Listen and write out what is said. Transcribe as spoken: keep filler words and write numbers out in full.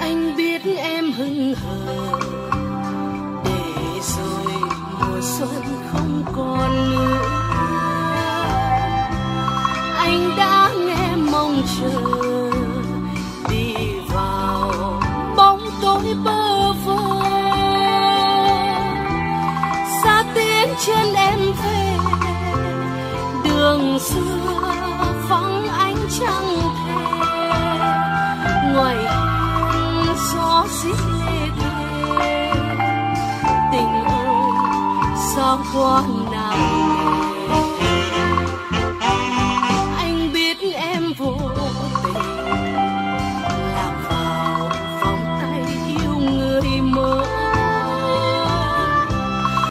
Anh biết em hững hờ, để rồi mùa xuân không còn nữa. Anh đã nghe mong chờ, đi vào bóng tối bơ vơ. Xa tiếng chân em về, đường xưa vắng ánh trăng thề. Ngoài hiên gió rít lê thê, tình ơi sao quá